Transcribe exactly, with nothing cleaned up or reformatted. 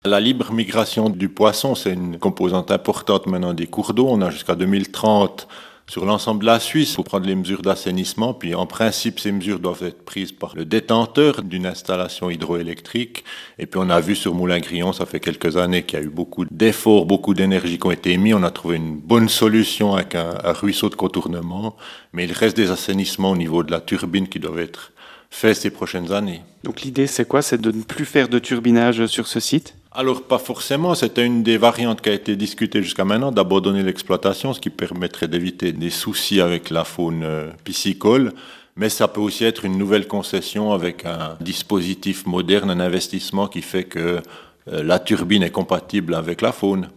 La libre migration du poisson, c'est une composante importante maintenant des cours d'eau. On a jusqu'à deux mille trente sur l'ensemble de la Suisse pour prendre les mesures d'assainissement. Puis en principe, ces mesures doivent être prises par le détenteur d'une installation hydroélectrique. Et puis on a vu sur Moulin-Grillon, ça fait quelques années qu'il y a eu beaucoup d'efforts, beaucoup d'énergie qui ont été émis. On a trouvé une bonne solution avec un, un ruisseau de contournement. Mais il reste des assainissements au niveau de la turbine qui doivent être faits ces prochaines années. Donc l'idée, c'est quoi? C'est de ne plus faire de turbinage sur ce site? Alors, pas forcément. C'était une des variantes qui a été discutée jusqu'à maintenant, d'abandonner l'exploitation, ce qui permettrait d'éviter des soucis avec la faune piscicole. Mais ça peut aussi être une nouvelle concession avec un dispositif moderne, un investissement qui fait que la turbine est compatible avec la faune.